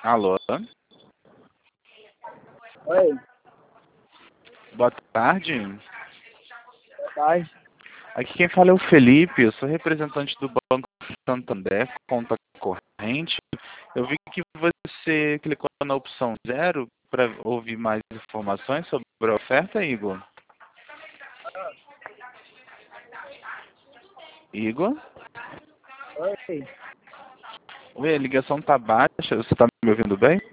Alô? Oi, Boa tarde. boa tarde. Aqui quem fala é o Felipe, eu sou representante do Banco Santander, conta corrente. Eu vi que você clicou na opção 0 para ouvir mais informações sobre a oferta, Igor. Igor? Oi, Oi, a ligação tá baixa, você tá me ouvindo bem?